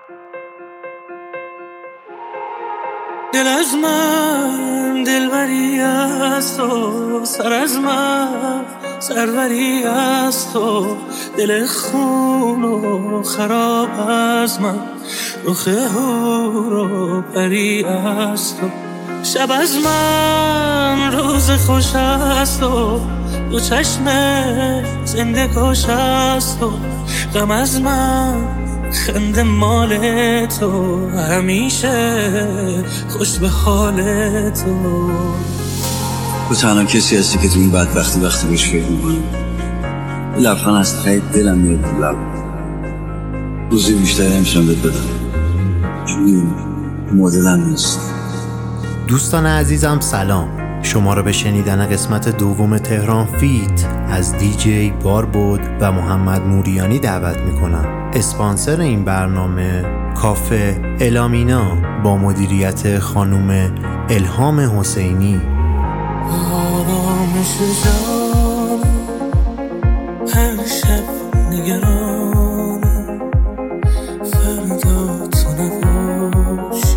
دل از من دلبری از تو، سر از من سروری از تو، دل خون و خراب از من، رخ هور و پری از تو، شب از من روز خوش از تو، دو چشم زنده کش از تو، غم از من خنده مال تو، همیشه خوش به حال تو. تو تنها کسی هستی که تو این بدبختی وقتی بهش فکر میکنم لبخند از ته دلم میاد تو لب. روزی بیشتری نمیشم بهت بدم چون این مدلم نیست. دوستان عزیزم سلام، شما را به شنیدن قسمت دوم تهران فیت از دیجی باربود و محمد موریانی دعوت میکنم. اسپانسر این برنامه کافه الامینا با مدیریت خانم الهام حسینی. آرامش جان هر شب نگرانم، فردا تو نباشی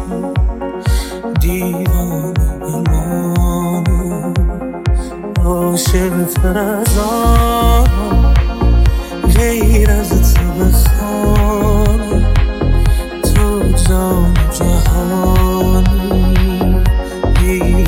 دیوانه بمانم، عاشق تر از آنم غیر از تو بخوانم، تو جان جهانی بی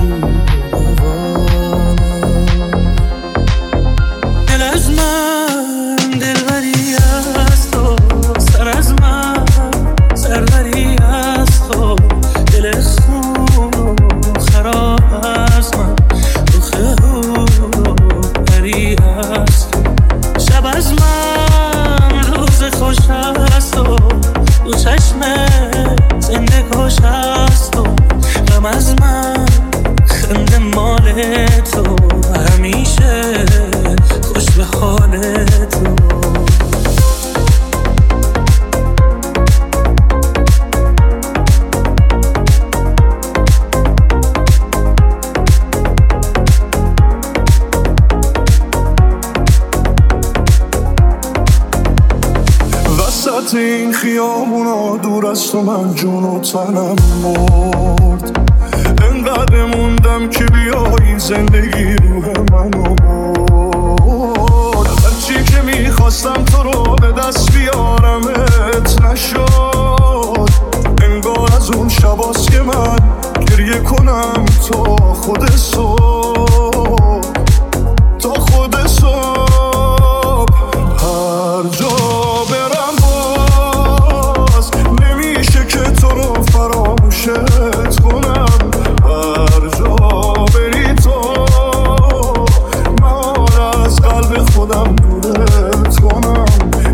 این خیابونا دور از تو من جون و تنم مرد، انقدر موندم که بیایی زندگی روح منو برد، هرچی که میخواستم تو رو به دست بیارمت نشد، انگار از اون شباست که من گریه کنم تا خود صبح، تا خود صبح. هر جا فراموشت کنم، هر جا بری تو من از قلب خودم دورت کنم،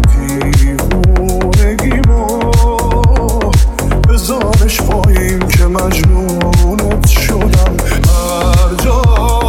دیوونگیمو بذارش پایین که مجنونت شدم، هر جا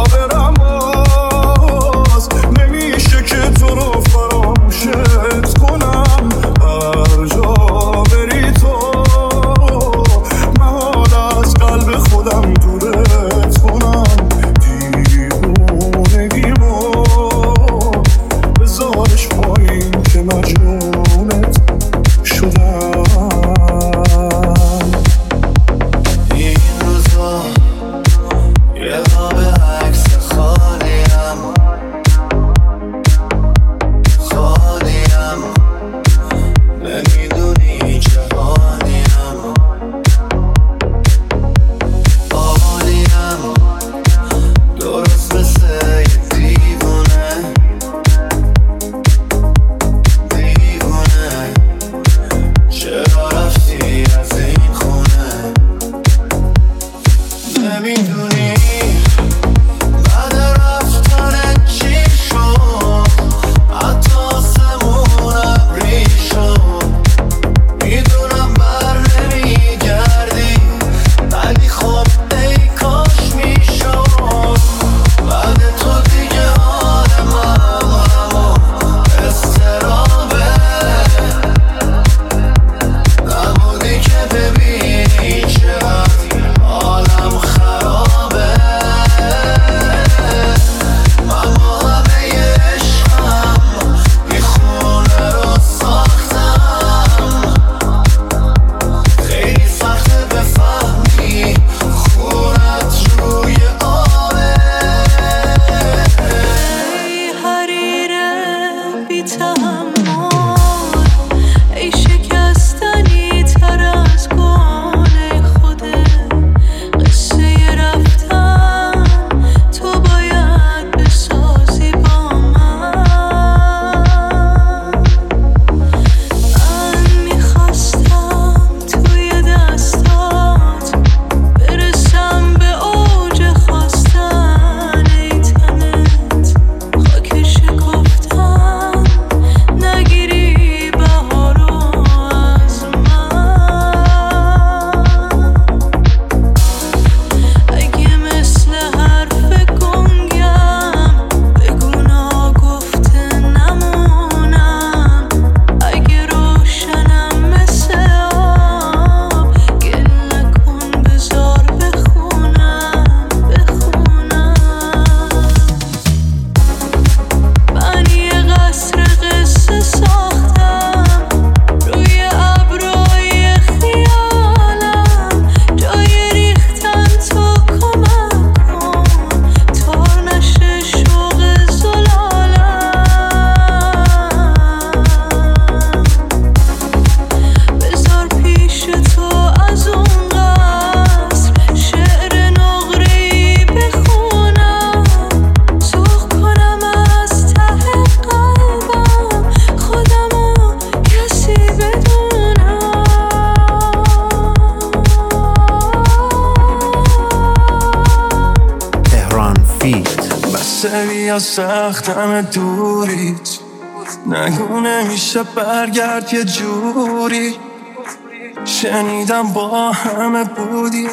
یا سختم دوریت، نگو نمیشه برگرد یه جوری. شنیدم با همه بودی،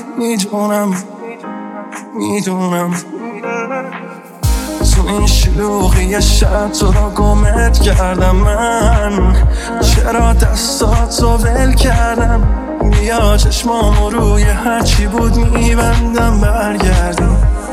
میدونم تو این شلوغی شب تو را گمت کردم من. چرا دستاتو ول کردم؟ بیا چشمامو روی هرچی بود میبندم برگردیم.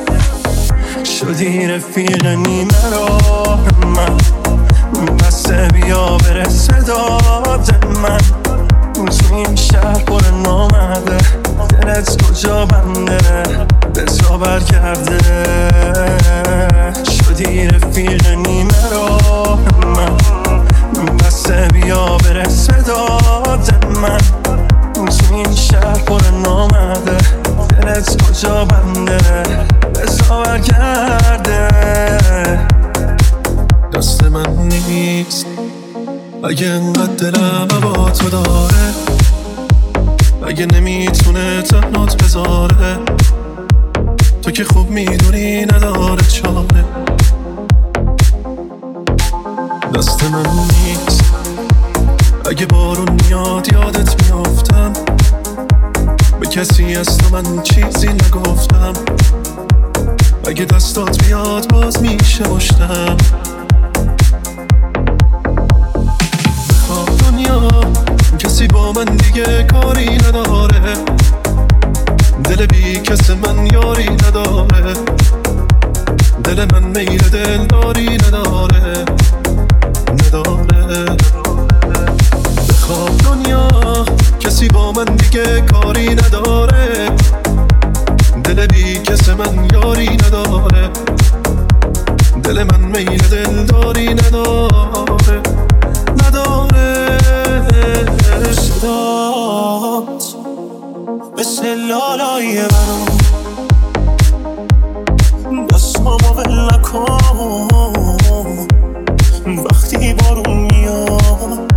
شدی رفیق نیمه راه من، بسته بیا برس داد من. تو این شهر پر نامده، دلت کجا بنده بزا برگرده. شدی رفیق نیمه راه من، بسته بیا برس داد من. تو این شهر پر نامده، دلت کجا بنده بزا برگرده. دست من نیست اگه انقدر دلم با تو داره، اگه نمیتونه تنهات بذاره. تو که خوب میدونی نداره چاره. دست من نیست اگه بارون میاد یادت میافتم. به کسی از تو من چیزی نگفتم. اگه دستات بیاد باز میشه پشتم. دنیا کسی با من دیگه کاری نداره، دل بی کس من یاری نداره. دل من میل دلداری نداره. بخواب دنیا کسی با من دیگه کاری نداره، دل بی کس من یاری نداره. دل من میل دلداری نداره. صدات مثل لالای برام، دستامو ول نکن وقتی بارون میاد.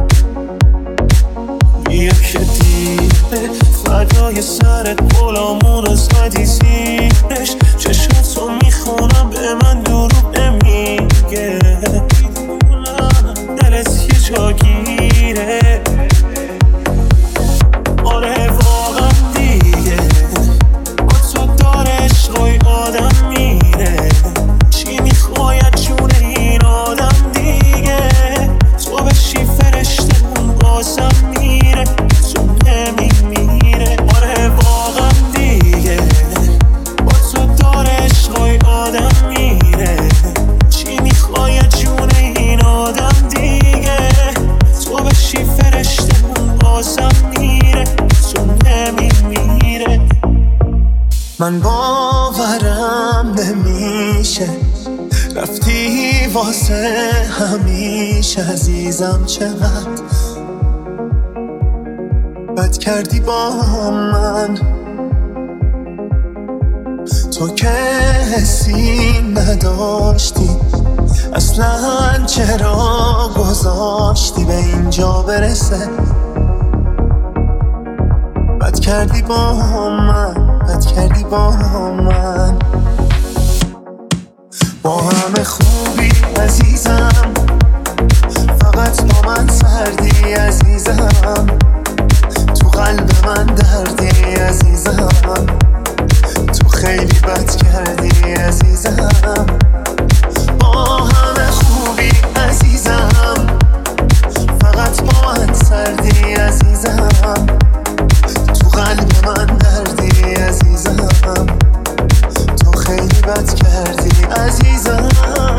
بیا که دیره فردای سرت غلامون از ندی زیرش. چشماتو میخونم به من دروغ نمیگه. دلت یه جا گیره. آره واقعا دیگه با تو داره عشقای آدم میره. چی میخواید جون این آدم دیگه؟ تو بشی فرشتمون بازم میره، تو نمیمیره. آره واقعا دیگه با تو داره عشقای آدم میره. چی میخواید جون این آدم دیگه؟ تو بشی فرشتمون بازم میره، تو نمیمیره. من باورم نمیشه رفتی واسه همیشه. عزیزم چقدر بد کردی با من. تو که حسی نداشتی اصلا، چرا گذاشتی به اینجا برسه؟ بد کردی با من، بد کردی با من. با همه خوبی عزیزم، فقط با من سردی عزیزم. تو قلب من دردی عزیزم. تو خیلی بد کردی عزیزم. با همه خوبی عزیزم، فقط با من سردی عزیزم. تو قلب من دردی عزیزم. تو خیلی بد کردی عزیزم.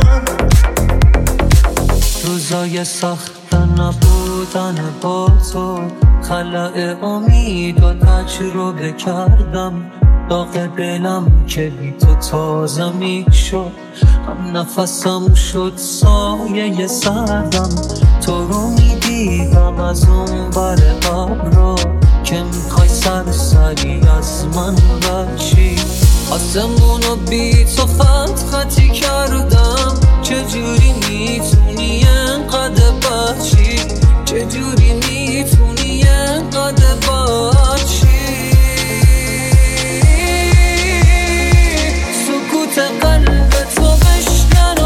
روزای سخت نبودن با تو، خلأ امید و تجربه کردم. داغ دلم که بی تو تازه میشد، هم نفسم شد سایه سردم. تو رو میدیدم از اون بر ابرا، که میخوای سری از من بچی. آسمونو بی تو خط خطی کردم. چجوری میتونی انقدر بچی؟ چجوری میتونی انقدر بچی؟ سکوت قلب تو بشکن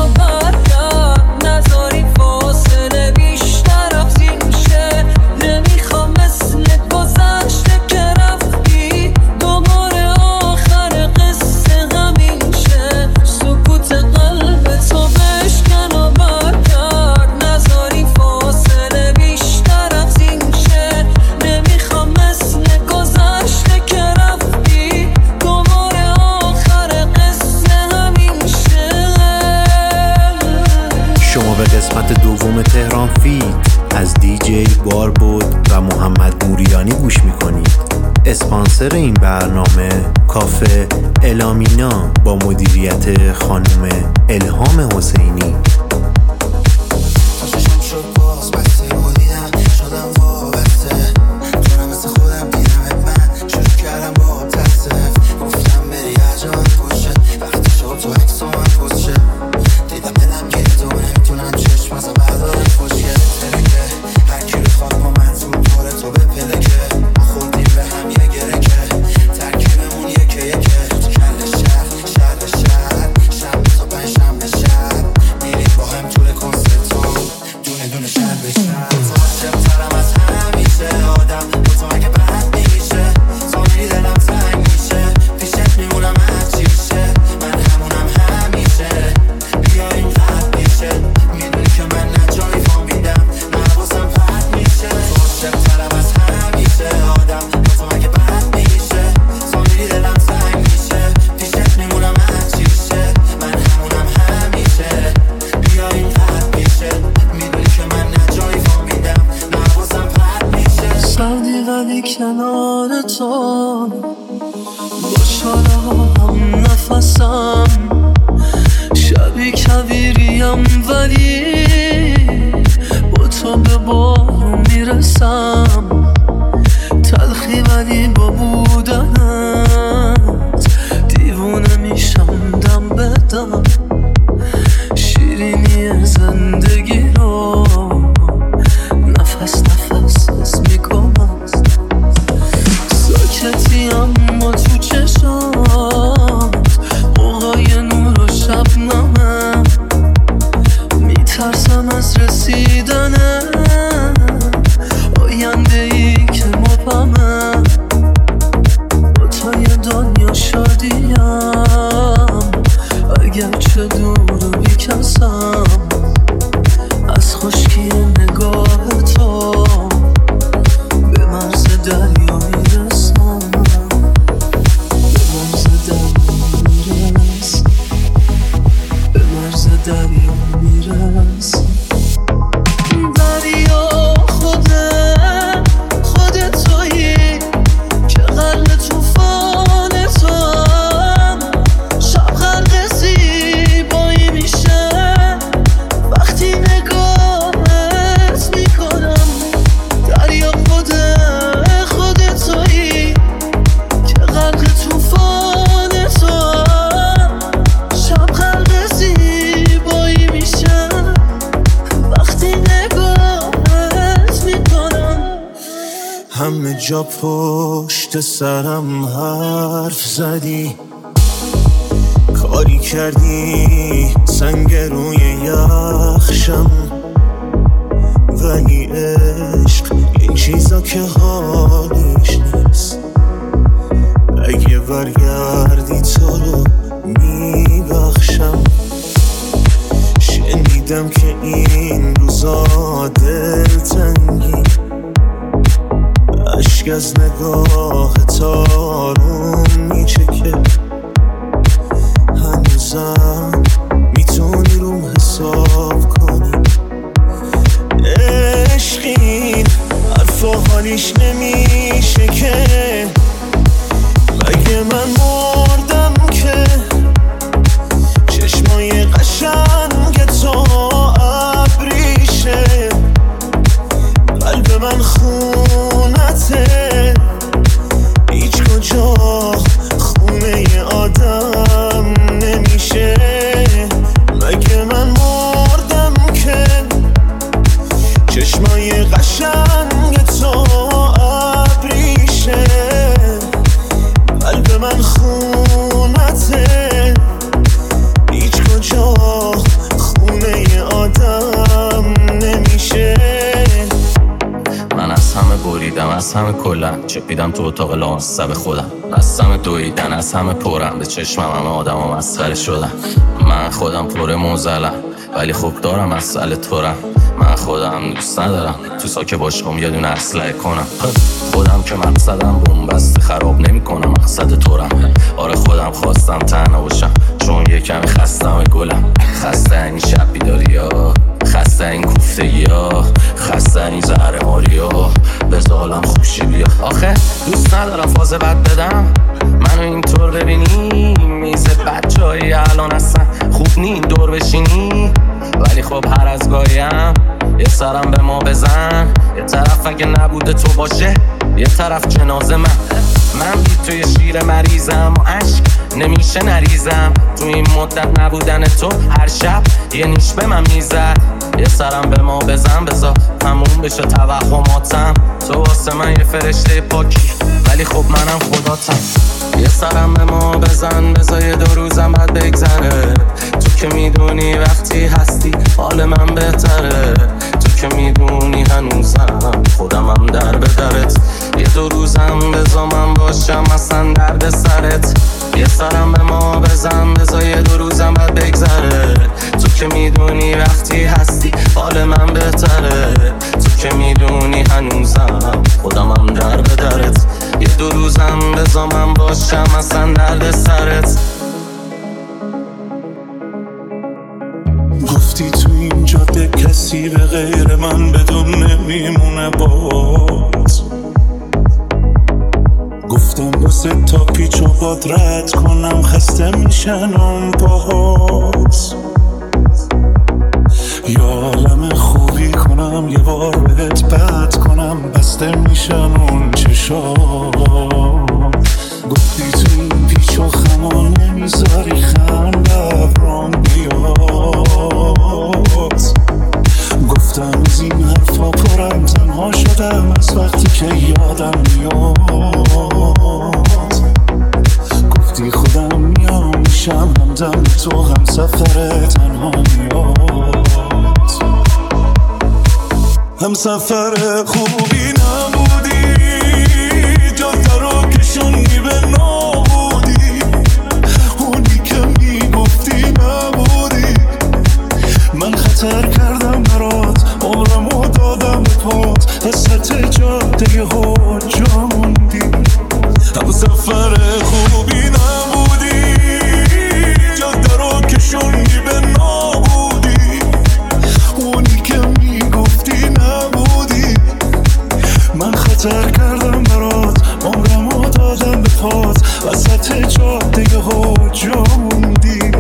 قسمت دوم تهران فیت از دیجی باربود و محمد موریانی گوش میکنید. اسپانسر این برنامه کافه الامینا با مدیریت خانم الهام حسینی. کنار تو باشه هم نفسم، شبی کویریم ولی با تو به بارون میرسم، تلخی ولی با بودنت دیوونه میشم دم بدم، شیرینی زندگی رو نفس نفس حس میکنم، ساکتی اما تو چشات قوقای نور و شبنمه، میترسم از رسیدنه آینده ای که مبهمه، با تو یه دنیا شادیم اگرچه دور و بیکسم، از خشکی نگاه تو به مرز دریا میرسم، به مرز دریا میرسم، به مرز دریا میرسم. دریا خود تویی که غرق توفان توام، شب غرق زیبایی میشه وقتی نگاهت میکنم، دریا خود تویی که غرق توفان توام، شب غرق زیبایی میشه وقتی نگاهت میکنم. همه جا پشت سرم حرف زدی، کاری کردی سنگ روی یخشم، ولی عشق این چیزا که حالیش نیست، اگه برگردی تو رو میبخشم. شنیدم که این روزا دلتنگی، اشک از نگاه تارون میچکه، هنوزم میتونی روم حساب کنی، عشقین حرفا حالیش نمیشه که، مگه من مردم که چشمای قشنگ تو ابریشه، قلب من خونته هیچ کجا خونه آدم نمیشه، مگه من مردم که چشمای قشنگ تو ابریشه، قلب من خونته هیچ کجا خونه آدم نمیشه. من از همه بریدم، از همه کلم چپیدم تو اتاق لامصب خودم، از همه دویدن از همه پرم، به چشمم همه آدم ها مسخره شدن. من خودم پر موزلم ولی خوب دارم مسئله تورم، من خودم دوست ندارم تو ساکه باشم یه دونه اسلحه کنم، خودم که مقصدم بومبست خراب نمی کنم مقصد تورم، آره خودم خواستم تنها باشم چون یه کمی خستم گلم، خسته این شب بیداری ها، خسته زشتگی ها خستنی زهر ماریا بزالم خوشی بیا. آخه دوست ندارم فاز بد بدم منو اینطور ببینی میز بچه هایی الان هستن خوب نی دور بشینی ولی خب هر از گاهیم یه سرم به ما بزن یه طرف اگه نبوده تو باشه یه طرف جنازه من بی توی شیر مریضم و عشق نمیشه نریزم تو این مدت نبودن تو هر شب یه نیش به من میزد یه سرم به ما بزن بذار تموم بشه توهماتم تو واسه من یه فرشته پاکی ولی خب منم خداتم یه سرم به ما بزن بذار یه 2 روزم بعد بگذره تو که میدونی وقتی هستی حال من بهتره تو که میدونی هنوزم خودمم در به درت یه 2 روزم بذار من باشم اصلا درد سرت یه سرم به ما بزن بذار یه 2 روزم بعد بگذره تو که میدونی وقتی هستی حال من بهتره تو که میدونی هنوزم خودمم در به درت یه 2 روزم بذار من باشم اصلا درد سرت گفتی تو این جاده کسی به غیر من بدون نمیمونه باز گفتم واسه تا پیچ و باد رد کنم خسته میشن اون پاهاز یا عالم خوبی کنم یه بار بهت بد کنم بسته میشن اون چشا گفتی تو این پیچ و خما نمیذاری خنده برام بیاد گفتم از این حرفا پرم تنها شدم از وقتی که یادم میاد گفتی خودم میام میشم همدم تو هم سفر تنها میاد هم سفر خوبی نبودی جاده رو کشوندی به نابودی اونی که میگفتی نبودی من خطر کردم برات عمرمو دادم به پات وسط جاده ها جا موندی هم سفر خوبی نبودی جاده رو کشوندی به نابودی اونی که میگفتی نبودی من خطر کردم برات عمرمو دادم به پات وسط جاده ها جا موندی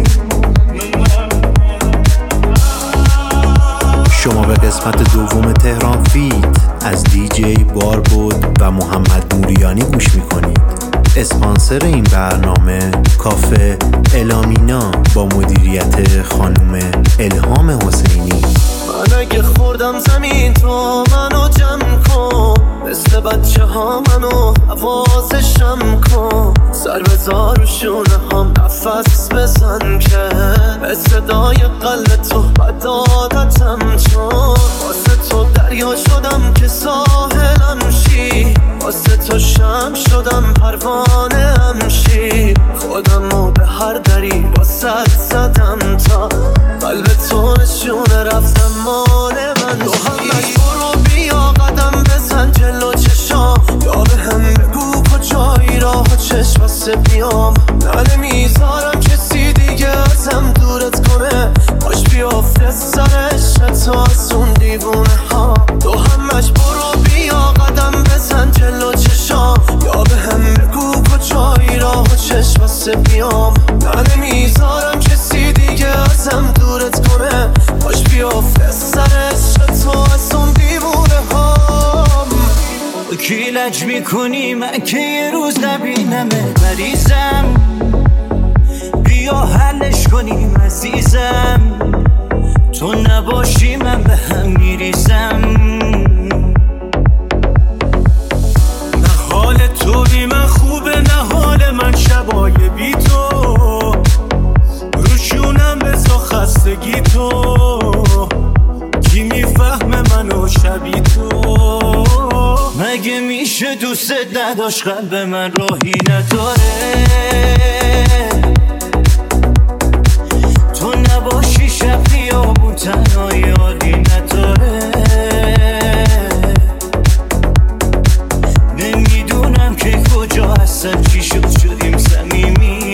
شما به قسمت دوم تهران فیت از دیجی باربود و محمد موریانی گوش میکنید. اسپانسر این برنامه کافه الامینا با مدیریت خانم الهام حسینی. من اگه خوردم زمین تو منو جمع کن مثل بچه ها منو حواسشم کن سر بذار رو شونه هم نفس بزن که به صدای قلب تو بد عادتم چون واسه تو دریا شدم که ساحلم شی واسه تو شم شدم پروانه هم شی خودمو به هر دری واسه زدم تا قلب تو نشونه رفتم مال من تو همش برو بیا قدم بزن جلو چشام یا به هم بگو کجایی راه و چشم واسه بیام نه نمیذارم کسی دیگه ازم دورت کنه باش بیافته سرش تو از اون دیوونه ها تو همش برو بیا قدم بزن جلو چشام یا به هم بگو کجایی راه و چشم واسه بیام نه نمیذارم کسی دیگه ازم دورت کنه باش بیافته سرش تو از اون دیوونه هام کی لج میکنی من که یه روز نبینمه مریضم بیا حلش کنیم عزیزم تو نباشی من به هم میریزم نه حال تو بی من خوبه نه حال من شبای بی تو روشونم بزا خستگی تو کی میفهمه منو شبی تو مگه میشه دوست نداشت قلب من راهی نداره تو نباشی شب خیابون تنها یادی نداره نمیدونم که کجا هستم چی شدیم صمیمی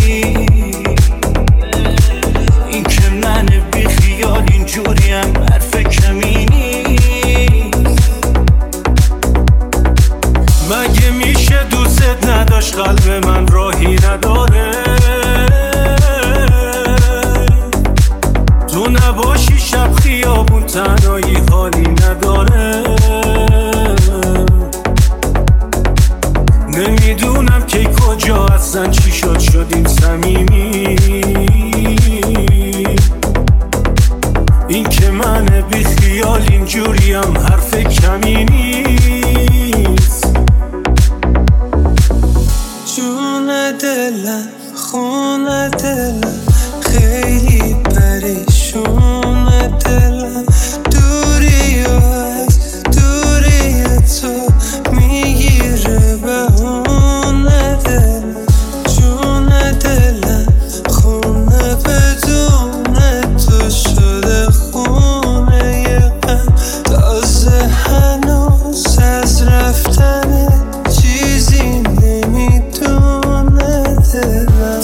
این که من بی خیال اینجوریم حرف تو نباشی شب خیابون تنهایی حالی نداره. نمیدونم که کجا اصلا چی شدیم صمیمی. این که من بی خیال اینجوریم حرف کمی نیست. جون دلم خون دلم خیلی پریشون دلم. دوری و از دوری تو میگیره بهون دلم. جون دلم خونه بدون تو شده خونه یه غم. تازه هنوز از رفتن چیزی نمیدونه دلم.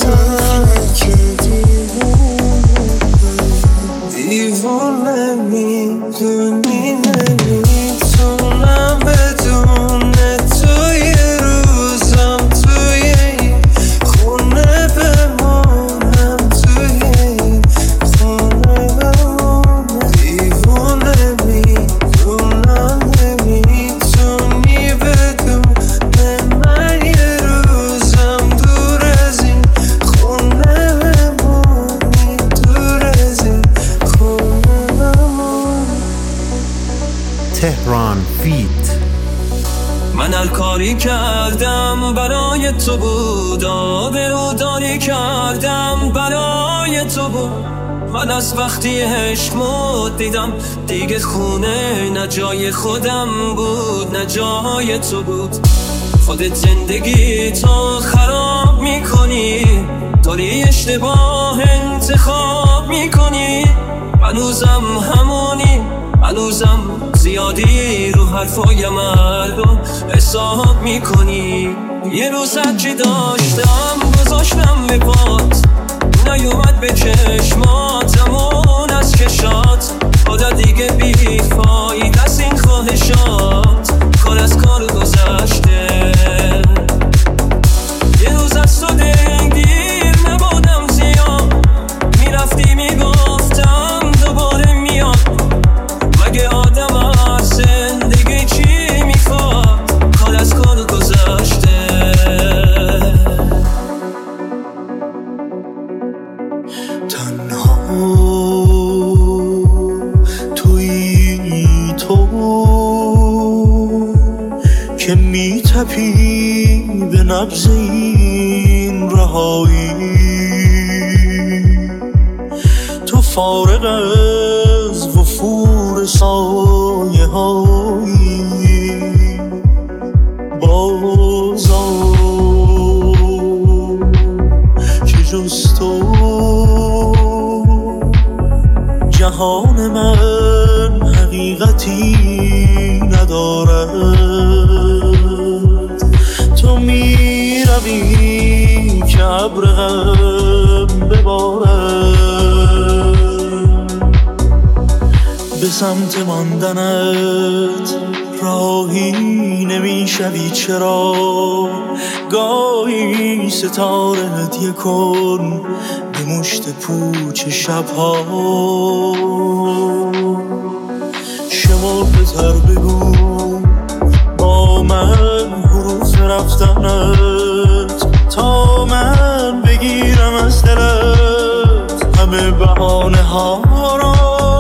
دیوونه میدونی نمیتونم بدون تو یه روزم توی این خونه بمونم. توی این خونه بمونم. دیوونه میدونم نمیتونی بدون من یه روزم دور از این خونه بمونی. دور از این خونه بمونی. تهران فیت. من الکاری کردم برای تو بود، آبروداری کردم برای تو بود. من از وقتی عشق مود دیدم دیگه خونه نه جای خودم بود نه جای تو بود. خودت زندگی تو خراب میکنی، داری اشتباه انتخاب میکنی. هنوزم همونی، هنوزم زیادی رو حرفای مردم حساب میکنی. یه روز هرچی داشتم گذاشتم به پات، نیومد به چشماتمون از کشات. حالا دیگه بیفایده از این خواهشات، کار از کار گذشته. یه روز از تو دلگیر نبودم زیاد، میرفتی میگفتم دوباره میاد. مگه آدم از زندگی چی میخواد، کار از کار گذشته. تنها تویی تو که میتپی به نبض این رهایی. تو فارغ از وفور سایه هایی بازا که جز تو جهان من حقیقتی ندارد. تو می روی که ابر غم ببارد. به سمت ماندنت راهی نمیشوی چرا؟ گاهی ستاره هدیه کن به مشت پوچ شبها. شمرده تر بگو با من حروف رفتنت، تا من بگیرم از دلت همه بهانه ها را.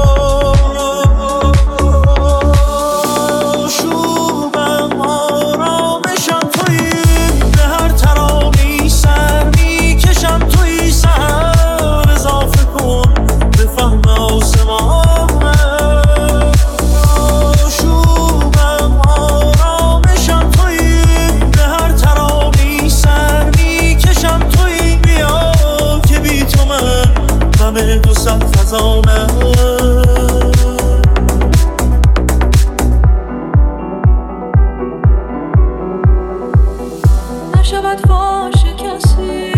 نشود فاش کسی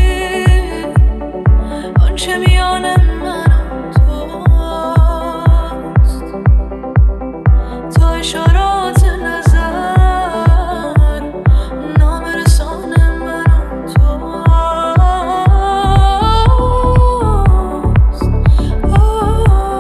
آنچه میان من و توست، تا اشارات نظر نام رسان من و توست.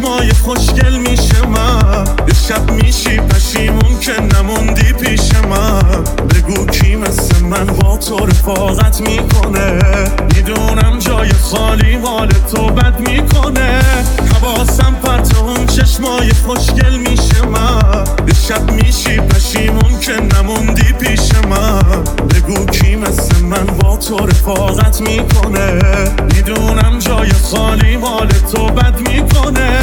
چشمای خوشگل میشه من یه شب میشی پشیمون که نموندی پیش من بگو کی مثل من با تو رفاقت میکنه میدونم جای خالی مال تو بد میکنه حواسم پرت اون چشمای خوشگل میشه من یه شب میشی پشیمون که نموندی پیش من بگو کی مثل من با تو رفاقت میکنه میدونم جای خالی مال تو بد میکنه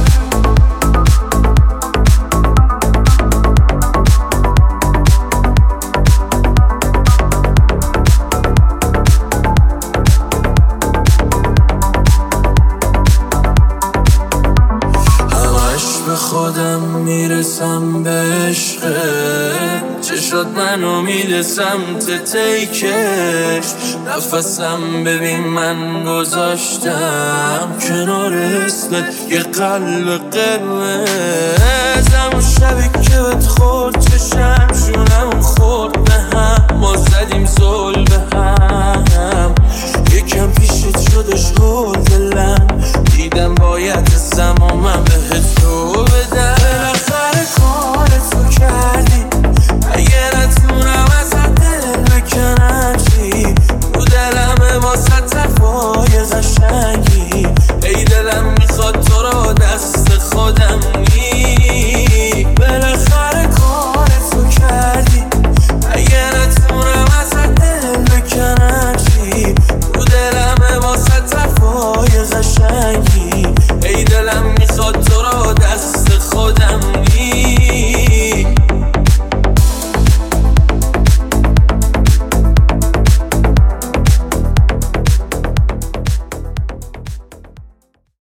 خودم میرسم به عشقه چه شد منو میده سمت تیکش نفسم ببین من گذاشتم کنار اسمت یه قلب قرمز همون شبی که بهت خورد چشم شونم خورد به هم ما زدیم زل به هم یکم پیشت شدش هول دلم دیدم باید زمان